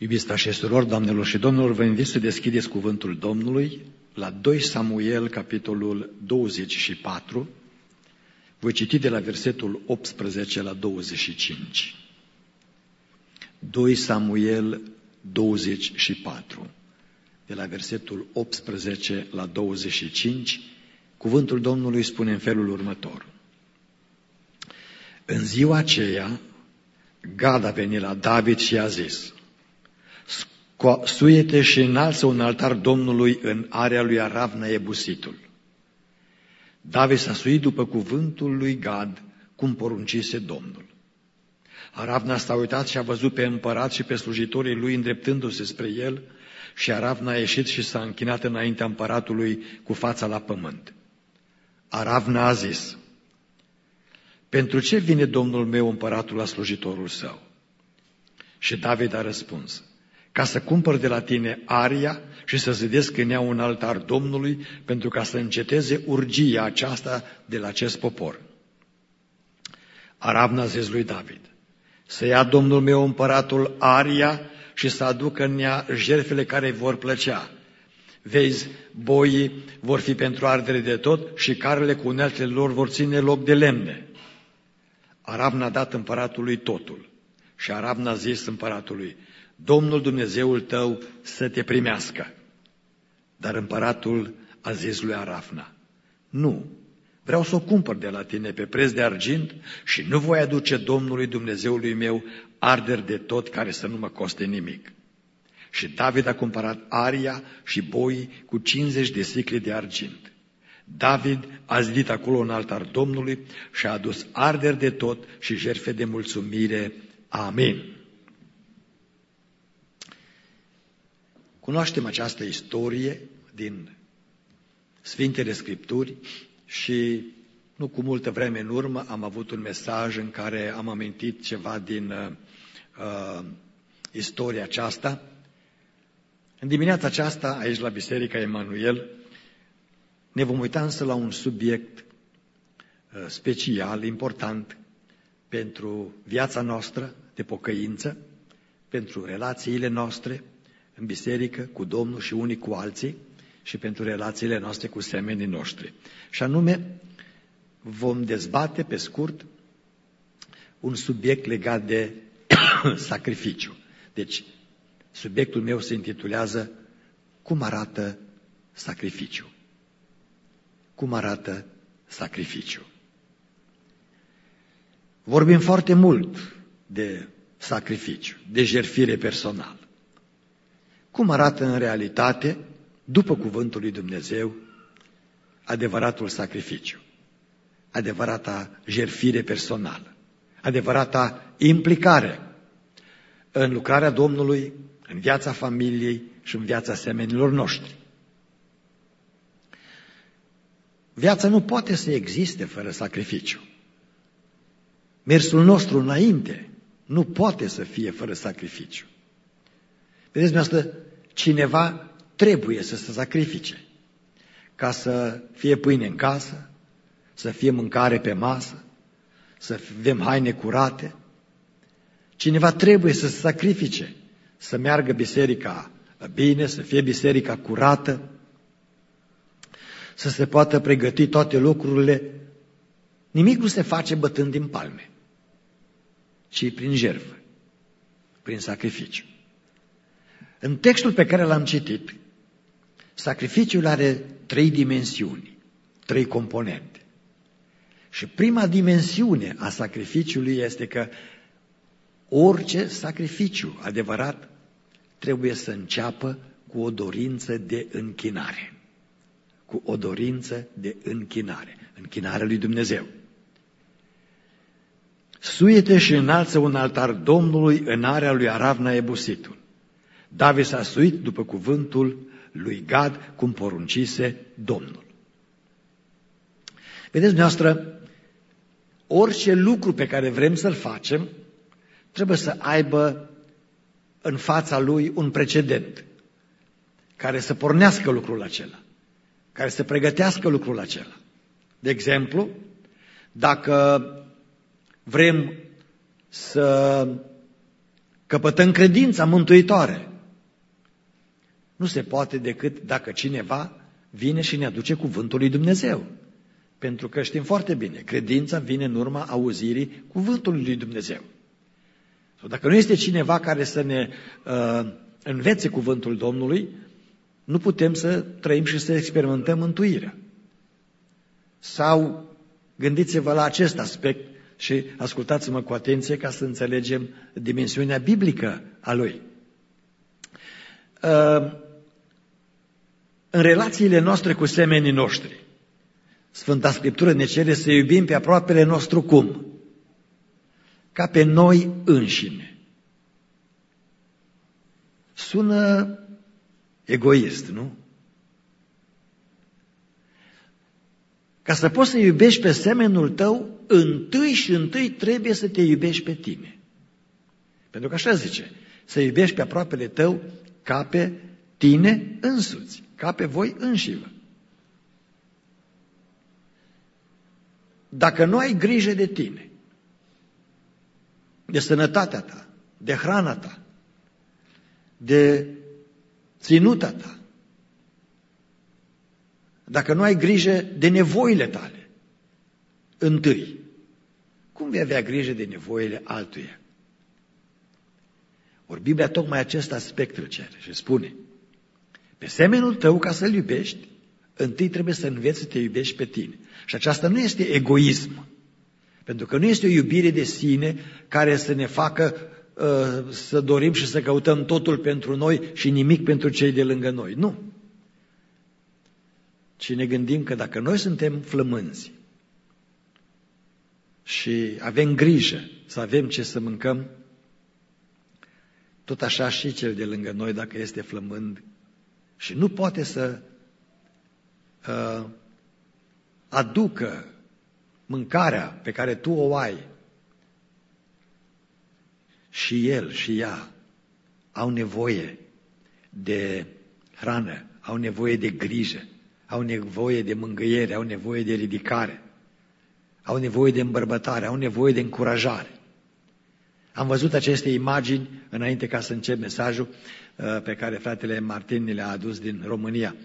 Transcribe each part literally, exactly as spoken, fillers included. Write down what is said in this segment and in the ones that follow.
Iubiți frați și surori, doamnelor și domnilor, vă invit să deschideți cuvântul Domnului la doi Samuel, capitolul douăzeci și patru. Voi citi de la versetul optsprezece la douăzeci și cinci. doi Samuel douăzeci și patru, de la versetul optsprezece la douăzeci și cinci, cuvântul Domnului spune în felul următor. În ziua aceea, Gad a venit la David și a zis: suie-te și înalță un altar Domnului în area lui Aravna Ebusitul. David s-a suit după cuvântul lui Gad, cum poruncise Domnul. Aravna s-a uitat și a văzut pe împărat și pe slujitorii lui îndreptându-se spre el, și Aravna a ieșit și s-a închinat înaintea împăratului cu fața la pământ. Aravna a zis: pentru ce vine Domnul meu împăratul la slujitorul său? Și David a răspuns: ca să cumpăr de la tine aria și să zidesc în ea un altar Domnului, pentru ca să înceteze urgia aceasta de la acest popor. Aravna a zis lui David: să ia Domnul meu împăratul aria și să aducă în ea jertfele care îi vor plăcea. Vezi, boii vor fi pentru ardere de tot și carele cu uneltele lor vor ține loc de lemne. Aravna a dat împăratului totul și Aravna a zis împăratului: Domnul Dumnezeul tău să te primească. Dar împăratul a zis lui Aravna: nu, vreau să o cumpăr de la tine pe preț de argint și nu voi aduce Domnului Dumnezeului meu arderi de tot care să nu mă coste nimic. Și David a cumpărat aria și boii cu cincizeci de sicle de argint. David a zidit acolo un altar Domnului și a adus arderi de tot și jertfe de mulțumire. Amin. Cunoaștem această istorie din Sfintele Scripturi și nu cu multă vreme în urmă am avut un mesaj în care am amintit ceva din uh, uh, istoria aceasta. În dimineața aceasta, aici la Biserica Emanuel, ne vom uita însă la un subiect uh, special, important pentru viața noastră de pocăință, pentru relațiile noastre în biserică, cu Domnul și unii cu alții, și pentru relațiile noastre cu semenii noștri. Și anume, vom dezbate pe scurt un subiect legat de sacrificiu. Deci, subiectul meu se intitulează Cum arată sacrificiu? Cum arată sacrificiu? Vorbim foarte mult de sacrificiu, de jertfire personală. Cum arată în realitate, după cuvântul lui Dumnezeu, adevăratul sacrificiu, adevărata jertfire personală, adevărata implicare în lucrarea Domnului, în viața familiei și în viața semenilor noștri? Viața nu poate să existe fără sacrificiu. Mersul nostru înainte nu poate să fie fără sacrificiu. Vedeți, dumneavoastră, cineva trebuie să se sacrifice ca să fie pâine în casă, să fie mâncare pe masă, să avem haine curate. Cineva trebuie să se sacrifice, să meargă biserica bine, să fie biserica curată, să se poată pregăti toate lucrurile. Nimic nu se face bătând din palme, ci prin jertfă, prin sacrificiu. În textul pe care l-am citit, sacrificiul are trei dimensiuni, trei componente. Și prima dimensiune a sacrificiului este că orice sacrificiu adevărat trebuie să înceapă cu o dorință de închinare. Cu o dorință de închinare, închinarea lui Dumnezeu. Suie-te și înalță un altar Domnului în area lui Aravna Ebusitul. David s-a suit după cuvântul lui Gad, cum poruncise Domnul. Vedeți, dumneavoastră, orice lucru pe care vrem să-l facem trebuie să aibă în fața lui un precedent care să pornească lucrul acela, care să pregătească lucrul acela. De exemplu, dacă vrem să căpătăm credința mântuitoare. Nu se poate decât dacă cineva vine și ne aduce cuvântul lui Dumnezeu. Pentru că știm foarte bine, credința vine în urma auzirii cuvântului lui Dumnezeu. Sau dacă nu este cineva care să ne uh, învețe cuvântul Domnului, nu putem să trăim și să experimentăm mântuirea. Sau gândiți-vă la acest aspect și ascultați-mă cu atenție ca să înțelegem dimensiunea biblică a lui. Uh, în relațiile noastre cu semenii noștri, Sfânta Scriptură ne cere să iubim pe aproapele nostru cum? Ca pe noi înșine. Sună egoist, nu? Ca să poți să iubești pe semenul tău, întâi și întâi trebuie să te iubești pe tine. Pentru că așa zice, să iubești pe aproapele tău ca pe tine însuți, ca pe voi înșivă. Dacă nu ai grijă de tine, de sănătatea ta, de hrana ta, de ținuta ta, dacă nu ai grijă de nevoile tale, întâi, cum vei avea grijă de nevoile altuia? Ori Biblia tocmai acest aspect îl cere și spune, pe semenul tău, ca să-l iubești, întâi trebuie să înveți să te iubești pe tine. Și aceasta nu este egoism, pentru că nu este o iubire de sine care să ne facă uh, să dorim și să căutăm totul pentru noi și nimic pentru cei de lângă noi. Nu. Ci ne gândim că dacă noi suntem flămânzi și avem grijă să avem ce să mâncăm, tot așa și cel de lângă noi, dacă este flămând și nu poate să uh, aducă mâncarea pe care tu o ai, și el și ea au nevoie de hrană, au nevoie de grijă, au nevoie de mângâiere, au nevoie de ridicare, au nevoie de îmbărbătare, au nevoie de încurajare. Am văzut aceste imagini înainte ca să încep mesajul pe care fratele Martin le-a adus din România.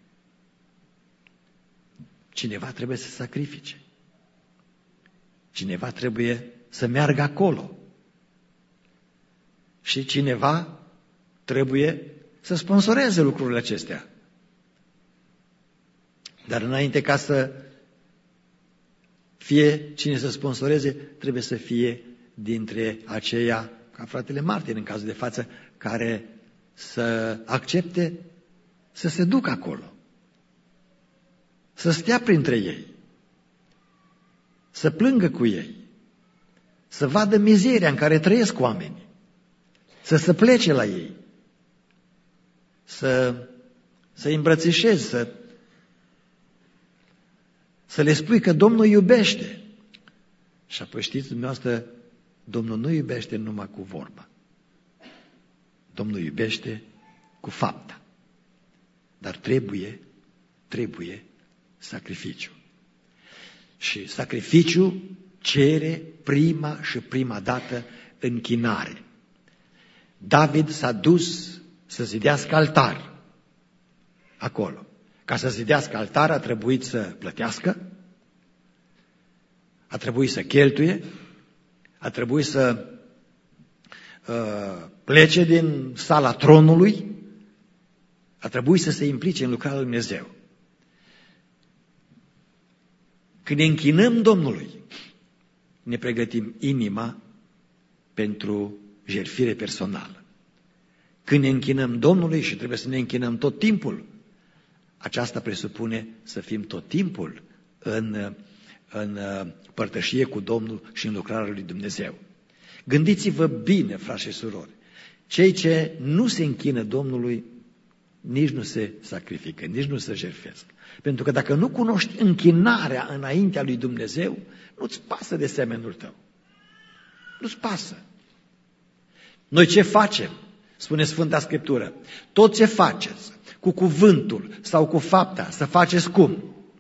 Cineva trebuie să sacrifice. Cineva trebuie să meargă acolo. Și cineva trebuie să sponsoreze lucrurile acestea. Dar înainte ca să fie cine să sponsoreze, trebuie să fie dintre aceia, ca fratele Martin în cazul de față, care să accepte să se ducă acolo, să stea printre ei, să plângă cu ei, să vadă mizeria în care trăiesc oamenii, să se plece la ei, să, să îi îmbrățișezi, să, să le spui că Domnul iubește. Și apoi știți dumneavoastră, Domnul nu iubește numai cu vorba. Domnul iubește cu fapta. Dar trebuie, trebuie sacrificiu. Și sacrificiu cere prima și prima dată închinare. David s-a dus să zidească altar acolo. Ca să zidească altar a trebuit să plătească, a trebuit să cheltuie, a trebuit să uh, plece din sala tronului, a trebuit să se implice în lucrarea lui Dumnezeu. Când ne închinăm Domnului, ne pregătim inima pentru jertfire personală. Când ne închinăm Domnului, și trebuie să ne închinăm tot timpul, aceasta presupune să fim tot timpul în, în părtășie cu Domnul și în lucrarea lui Dumnezeu. Gândiți-vă bine, frați și surori, cei ce nu se închină Domnului nici nu se sacrifică, nici nu se jertfesc. Pentru că dacă nu cunoști închinarea înaintea lui Dumnezeu, nu-ți pasă de semenul tău. Nu-ți pasă. Noi ce facem? Spune Sfânta Scriptură. Tot ce faceți cu cuvântul sau cu fapta, să faceți cum?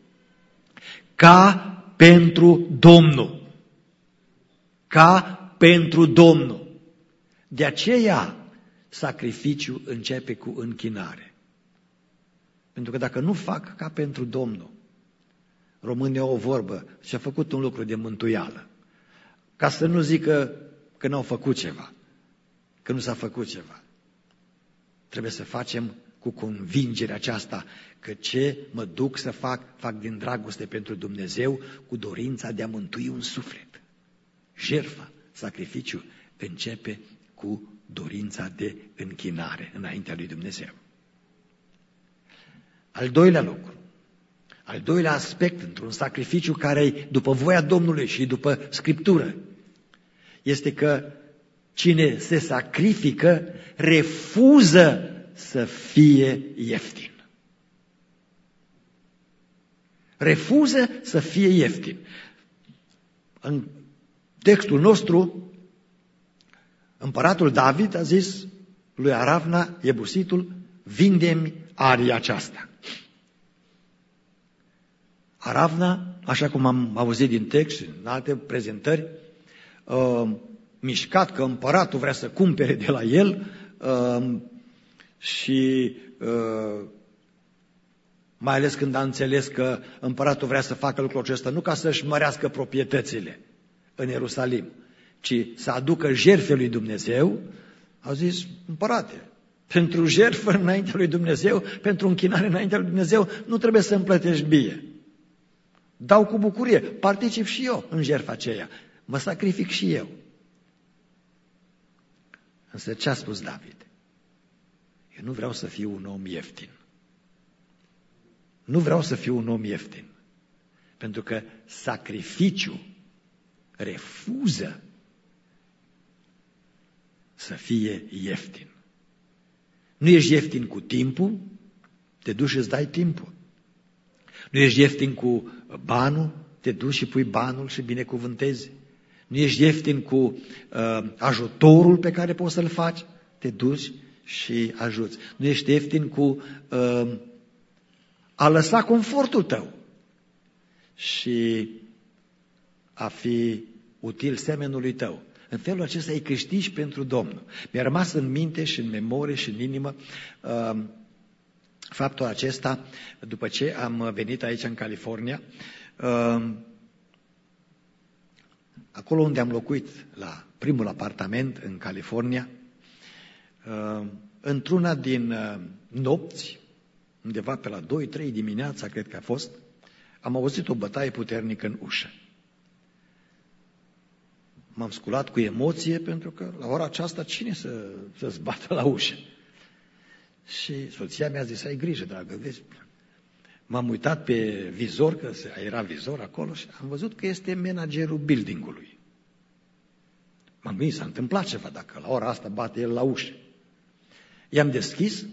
Ca pentru Domnul. Ca pentru Domnul. De aceea, sacrificiul începe cu închinare. Pentru că dacă nu fac ca pentru Domnul, românii au o vorbă și-a făcut un lucru de mântuială, ca să nu zică că n-au făcut ceva, că nu s-a făcut ceva. Trebuie să facem cu convingerea aceasta că ce mă duc să fac, fac din dragoste pentru Dumnezeu, cu dorința de a mântui un suflet. Jertfa, sacrificiul, începe cu dorința de închinare înaintea lui Dumnezeu. Al doilea lucru, al doilea aspect într-un sacrificiu care e după voia Domnului și după Scriptură, este că cine se sacrifică refuză să fie ieftin. Refuză să fie ieftin. În textul nostru, împăratul David a zis lui Aravna, Iebusitul, vinde-mi aria aceasta. Aravna, așa cum am auzit din text și în alte prezentări, uh, mișcat că împăratul vrea să cumpere de la el uh, și uh, mai ales când a înțeles că împăratul vrea să facă lucrul acesta nu ca să-și mărească proprietățile în Ierusalim, ci să aducă jertfe lui Dumnezeu, au zis, împărate, pentru jertfă înaintea lui Dumnezeu, pentru închinare înaintea lui Dumnezeu, nu trebuie să îmi plătești bie. Dau cu bucurie, particip și eu în jertfa aceea, mă sacrific și eu. Însă ce a spus David? Eu nu vreau să fiu un om ieftin. Nu vreau să fiu un om ieftin. Pentru că sacrificiul refuză să fie ieftin. Nu ești ieftin cu timpul, te duci și îți dai timpul. Nu ești ieftin cu banul, te duci și pui banul și binecuvântezi. Nu ești ieftin cu uh, ajutorul pe care poți să-l faci, te duci și ajuți. Nu ești ieftin cu uh, a lăsa confortul tău și a fi util semenului tău. În felul acesta îi câștigi pentru Domnul. Mi-a rămas în minte și în memorie și în inimă uh, faptul acesta, după ce am venit aici în California, uh, acolo unde am locuit, la primul apartament în California, uh, într-una din uh, nopți, undeva pe la două trei dimineața, cred că a fost, am auzit o bătaie puternică în ușă. M-am sculat cu emoție, pentru că la ora aceasta cine să, să-ți bată la ușă? Și soția mi-a zis, ai grijă, dragă, vezi? M-am uitat pe vizor, că era vizor acolo, și am văzut că este managerul buildingului. M-am gândit, s-a întâmplat ceva, dacă la ora asta bate el la ușă. I-am deschis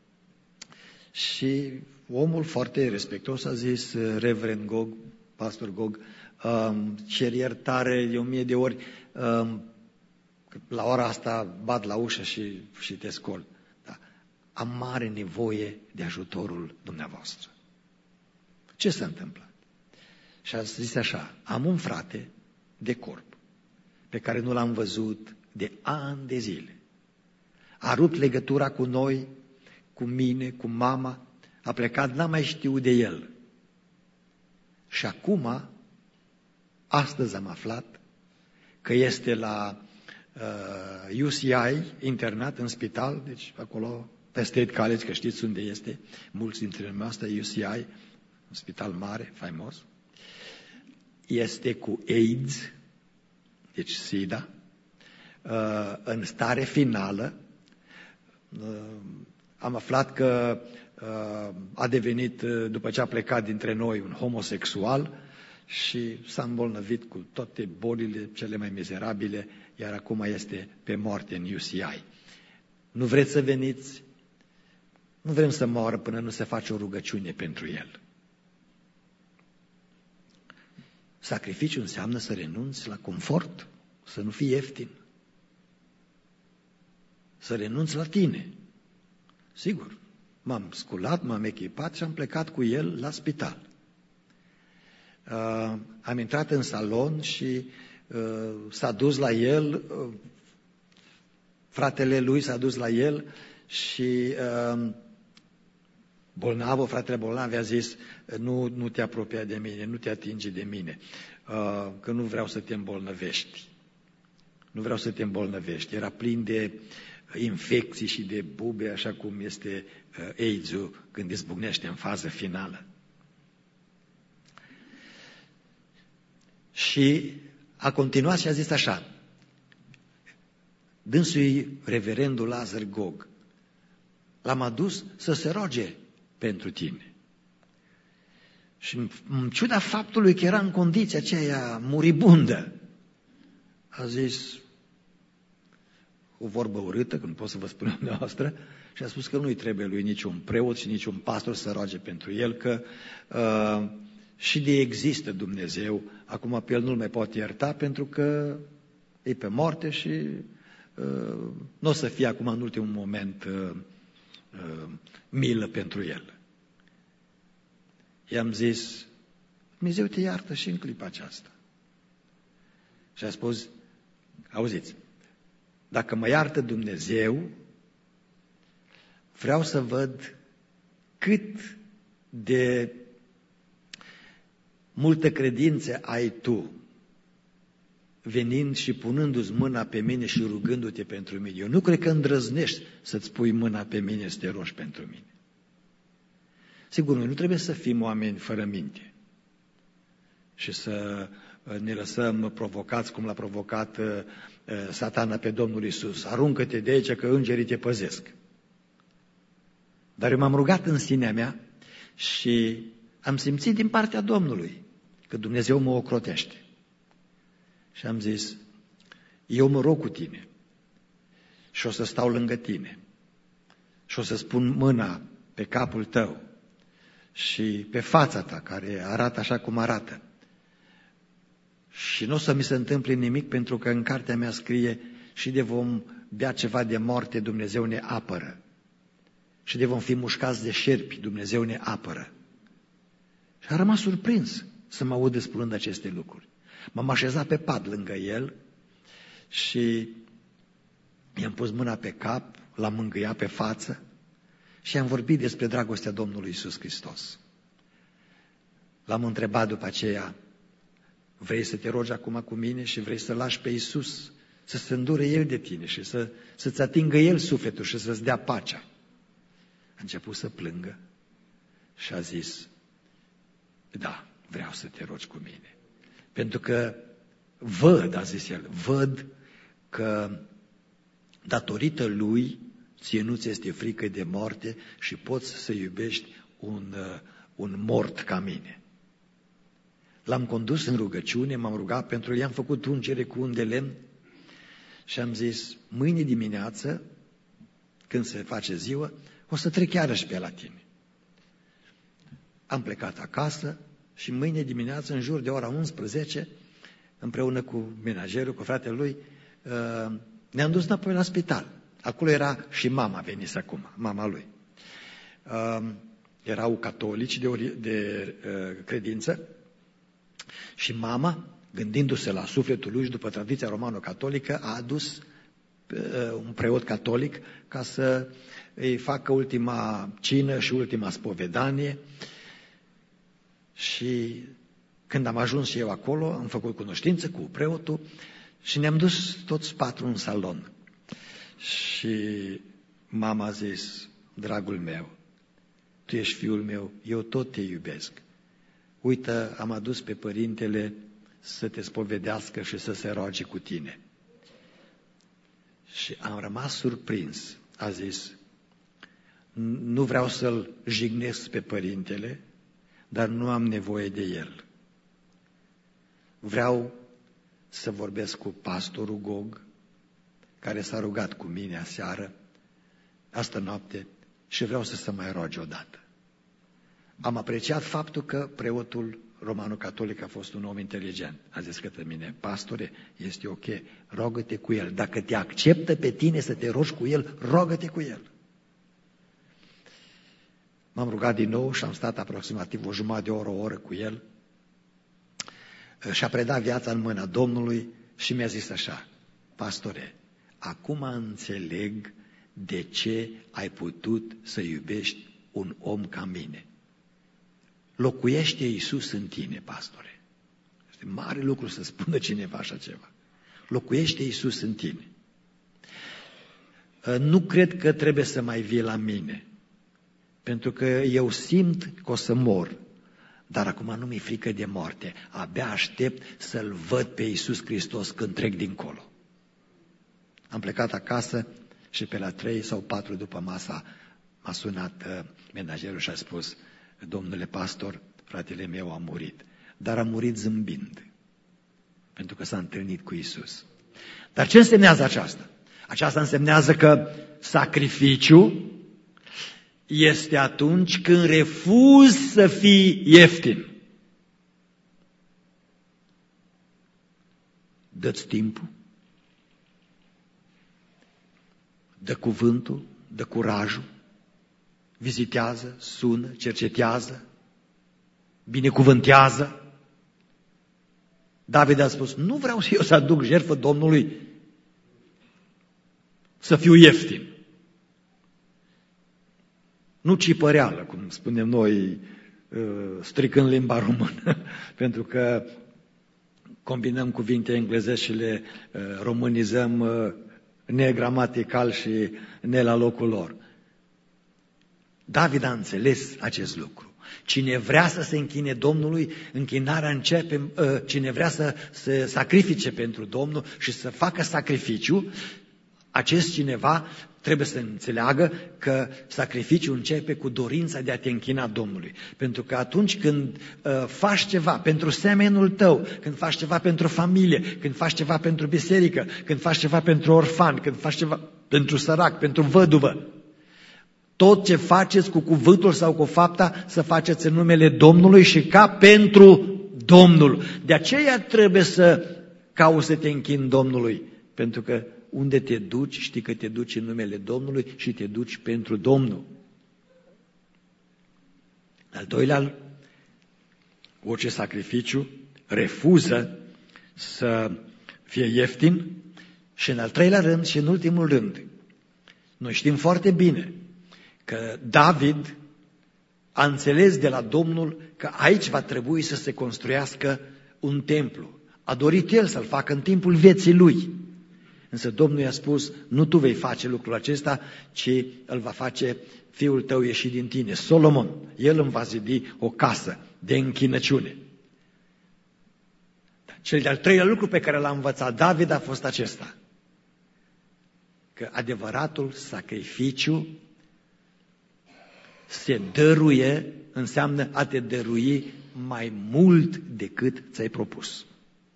și omul foarte respectuos a zis, Reverend Gog, Pastor Gog, um, cer iertare de o mie de ori, um, la ora asta bat la ușă și, și te scol. Da. Am mare nevoie de ajutorul dumneavoastră. Ce s-a întâmplat? Și a zis așa, am un frate de corp pe care nu l-am văzut de ani de zile. A rupt legătura cu noi, cu mine, cu mama, a plecat, n-am mai știut de el. Și acum, astăzi am aflat că este la uh, U C I internat în spital, deci acolo pe State College, că știți unde este, mulți dintre noi asta, U C I, un spital mare, faimos. Este cu AIDS, deci SIDA, uh, în stare finală. Uh, am aflat că uh, a devenit, uh, după ce a plecat dintre noi, un homosexual și s-a îmbolnăvit cu toate bolile cele mai mizerabile, iar acum este pe moarte în U C I. Nu vreți să veniți? Nu vrem să moară până nu se face o rugăciune pentru el. Sacrificiul înseamnă să renunți la confort, să nu fii ieftin. Să renunți la tine. Sigur, m-am sculat, m-am echipat și am plecat cu el la spital. Uh, am intrat în salon și uh, s-a dus la el uh, fratele lui s-a dus la el și uh, bolnavul, fratele bolnav i-a zis, nu, nu te apropia de mine, nu te atinge de mine, uh, că nu vreau să te îmbolnăvești. Nu vreau să te îmbolnăvești. Era plin de infecții și de bube, așa cum este uh, AIDS-ul când izbucnește în fază finală. Și a continuat și a zis așa, dânsului reverendul Lazar Gog, l-am adus să se roage pentru tine. Și în ciuda faptului că era în condiția aceea muribundă, a zis o vorbă urâtă, că nu pot să vă spun dumneavoastră, și a spus că nu-i trebuie lui niciun preot și niciun pastor să roage pentru el, că uh, și de există Dumnezeu, acum pe el nu-l mai poate ierta pentru că e pe moarte și uh, nu o să fie acum în ultimul moment uh, uh, milă pentru el. I-am zis, Dumnezeu te iartă și în clipa aceasta. Și a spus, auziți, dacă mă iartă Dumnezeu, vreau să văd cât de multă credință ai tu, venind și punându-ți mâna pe mine și rugându-te pentru mine. Eu nu cred că îndrăznești să-ți pui mâna pe mine să te rogi pentru mine. Sigur, noi nu trebuie să fim oameni fără minte și să ne lăsăm provocați cum l-a provocat uh, Satana pe Domnul Iisus. Aruncă-te de aici că îngerii te păzesc. Dar eu m-am rugat în sinea mea și am simțit din partea Domnului că Dumnezeu mă ocrotește. Și am zis, eu mă rog cu tine și o să stau lângă tine și o să spun mâna pe capul tău și pe fața ta care arată așa cum arată. Și nu o să mi se întâmple nimic pentru că în cartea mea scrie și de vom bea ceva de moarte, Dumnezeu ne apără. Și de vom fi mușcați de șerpi, Dumnezeu ne apără. Și a rămas surprins să mă audă spunând aceste lucruri. M-am așezat pe pat lângă el și i-am pus mâna pe cap, l-am mângâiat pe față și am vorbit despre dragostea Domnului Iisus Hristos. L-am întrebat după aceea, vrei să te rogi acum cu mine și vrei să lași pe Iisus să se îndure El de tine și să, să-ți atingă El sufletul și să-ți dea pacea? A început să plângă și a zis, da, vreau să te rogi cu mine. Pentru că văd, a zis el, văd că datorită Lui ție nu ți este frică de moarte și poți să iubești un, un mort ca mine. L-am condus în rugăciune, m-am rugat pentru el, i-am făcut ungere cu un de lemn și am zis, mâine dimineață, când se face ziua, o să trec iarăși pe la tine. Am plecat acasă și mâine dimineață, în jur de ora unsprezece, împreună cu menagerul, cu fratele lui, ne-am dus înapoi la spital. Acolo era și mama, venise acum, mama lui. Erau catolici de, ori, de uh, credință și mama, gândindu-se la sufletul lui și după tradiția romano-catolică, a adus uh, un preot catolic ca să îi facă ultima cină și ultima spovedanie. Și când am ajuns și eu acolo, am făcut cunoștință cu preotul și ne-am dus toți patru în salon. Și mama a zis, dragul meu, tu ești fiul meu, eu tot te iubesc. Uită, am adus pe părintele să te spovedească și să se roage cu tine. Și am rămas surprins. A zis, nu vreau să-l jignesc pe părintele, dar nu am nevoie de el. Vreau să vorbesc cu pastorul Gog, care s-a rugat cu mine aseară, astă noapte, și vreau să se mai roage odată. Am apreciat faptul că preotul romano-catolic a fost un om inteligent. A zis către mine, pastore, este ok, rogă-te cu el. Dacă te acceptă pe tine să te rogi cu el, rogă-te cu el. M-am rugat din nou și am stat aproximativ o jumătate de oră, o oră cu el. Și-a predat viața în mâna Domnului și mi-a zis așa, pastore, acum înțeleg de ce ai putut să iubești un om ca mine. Locuiește Iisus în tine, pastore. Este mare lucru să spună cineva așa ceva. Locuiește Iisus în tine. Nu cred că trebuie să mai vii la mine, pentru că eu simt că o să mor, dar acum nu mi-e frică de moarte. Abia aștept să-L văd pe Iisus Hristos când trec dincolo. Am plecat acasă și pe la trei sau patru după masa m-a sunat uh, menajerul și a spus: domnule pastor, fratele meu a murit, dar a murit zâmbind, pentru că s-a întâlnit cu Iisus. Dar ce însemnează aceasta? Aceasta însemnează că sacrificiu este atunci când refuzi să fii ieftin. Dă-ți timpul, dă cuvântul, dă curajul, vizitează, sună, cercetează, binecuvântează. David a spus: nu vreau să eu să aduc jertfă Domnului să fiu ieftin. Nu cipăreală, cum spunem noi, stricând limba română, pentru că combinăm cuvinte englezești și le românizăm negramatical și ne la locul lor. David a înțeles acest lucru. Cine vrea să se închine Domnului, închinarea începe, cine vrea să se sacrifice pentru Domnul și să facă sacrificiu, acest cineva trebuie să înțeleagă că sacrificiul începe cu dorința de a te închina Domnului. Pentru că atunci când uh, faci ceva pentru semenul tău, când faci ceva pentru familie, când faci ceva pentru biserică, când faci ceva pentru orfan, când faci ceva pentru sărac, pentru văduvă, tot ce faceți cu cuvântul sau cu fapta, să faceți în numele Domnului și ca pentru Domnul. De aceea trebuie să cauți să te închini Domnului, pentru că unde te duci, știi că te duci în numele Domnului și te duci pentru Domnul. Al doilea, orice sacrificiu refuză să fie ieftin. Și în al treilea rând și în ultimul rând, noi știm foarte bine că David a înțeles de la Domnul că aici va trebui să se construiască un templu. A dorit el să-l facă în timpul vieții lui. Însă Domnul i-a spus: nu tu vei face lucrul acesta, ci îl va face fiul tău ieșit din tine, Solomon. El îmi va zidi o casă de închinăciune. Cel de-al treilea lucru pe care l-a învățat David a fost acesta: că adevăratul sacrificiu se dăruie, înseamnă a te dărui mai mult decât ți-ai propus.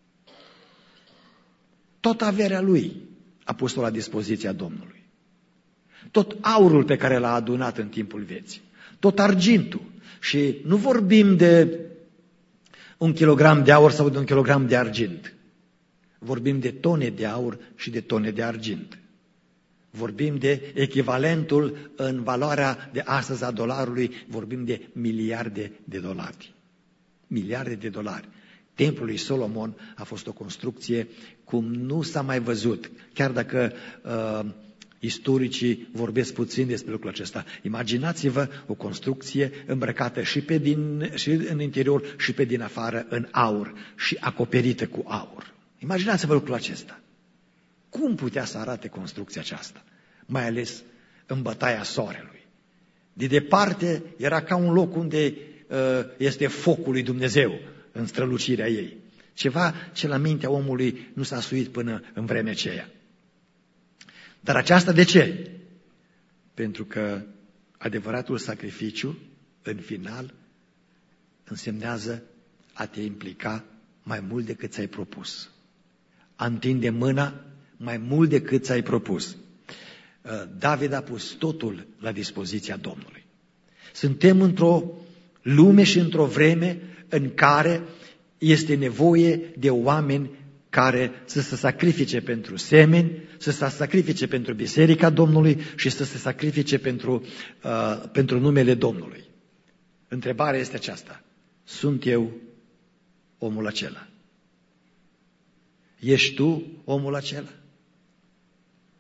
Tot averea lui a pus-o la dispoziția Domnului. Tot aurul pe care l-a adunat în timpul vieții. Tot argintul. Și nu vorbim de un kilogram de aur sau de un kilogram de argint. Vorbim de tone de aur și de tone de argint. Vorbim de echivalentul în valoarea de astăzi a dolarului, vorbim de miliarde de dolari. Miliarde de dolari. Templul lui Solomon a fost o construcție cum nu s-a mai văzut, chiar dacă uh, istoricii vorbesc puțin despre lucrul acesta. Imaginați-vă o construcție îmbrăcată și, pe din, și în interior și pe din afară în aur și acoperită cu aur. Imaginați-vă lucrul acesta. Cum putea să arate construcția aceasta? Mai ales în bătaia soarelui. De departe era ca un loc unde uh, este focul lui Dumnezeu în strălucirea ei. Ceva ce la mintea omului nu s-a suit până în vremea aceea. Dar aceasta de ce? Pentru că adevăratul sacrificiu, în final, însemnează a te implica mai mult decât ți-ai propus. A întinde mâna mai mult decât ți-ai propus. David a pus totul la dispoziția Domnului. Suntem într-o lume și într-o vreme în care este nevoie de oameni care să se sacrifice pentru semeni, să se sacrifice pentru Biserica Domnului și să se sacrifice pentru, uh, pentru numele Domnului. Întrebarea este aceasta: sunt eu omul acela? Ești tu omul acela?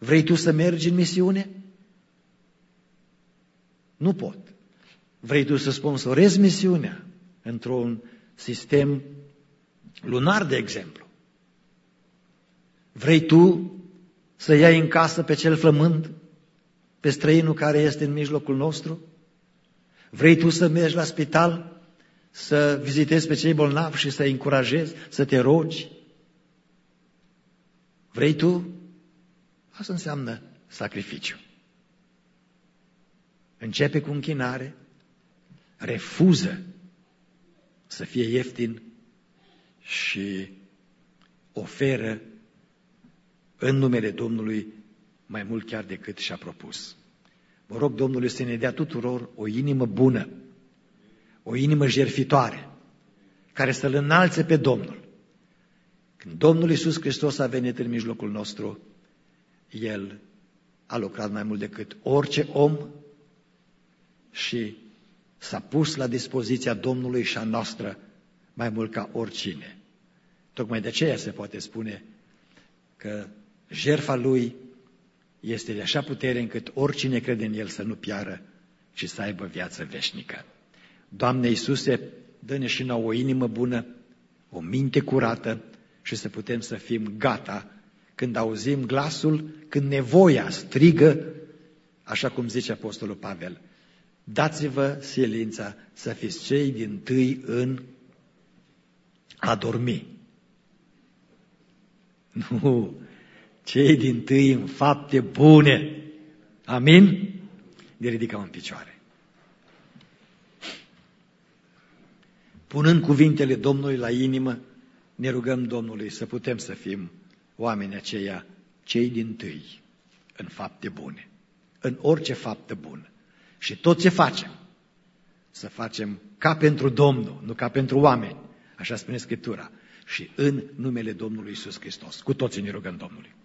Vrei tu să mergi în misiune? Nu pot. Vrei tu să sponsorezi misiunea într-un sistem lunar, de exemplu? Vrei tu să iei în casă pe cel flămând, pe străinul care este în mijlocul nostru? Vrei tu să mergi la spital, să vizitezi pe cei bolnavi și să-i încurajezi, să te rogi? Vrei tu? Asta înseamnă sacrificiu. Începe cu închinare, refuză să fie ieftin și oferă în numele Domnului mai mult chiar decât și-a propus. Mă rog Domnului să ne dea tuturor o inimă bună, o inimă jertfitoare, care să-L înalțe pe Domnul. Când Domnul Iisus Hristos a venit în mijlocul nostru, El a lucrat mai mult decât orice om și s-a pus la dispoziția Domnului și a noastră mai mult ca oricine. Tocmai de aceea se poate spune că jertfa Lui este de așa putere încât oricine crede în El să nu piară, ci să aibă viață veșnică. Doamne Iisuse, dă-ne și nouă o inimă bună, o minte curată și să putem să fim gata când auzim glasul, când nevoia strigă, așa cum zice Apostolul Pavel, dați-vă silința să fiți cei dintâi în a dormi. Nu, cei dintâi în fapte bune. Amin? Ne ridicăm în picioare. Punând cuvintele Domnului la inimă, ne rugăm Domnului să putem să fim oamenii aceia, cei dintâi în fapte bune, în orice faptă bună. Și tot ce facem, să facem ca pentru Domnul, nu ca pentru oameni, așa spune Scriptura, și în numele Domnului Iisus Hristos. Cu toții ne rugăm Domnului.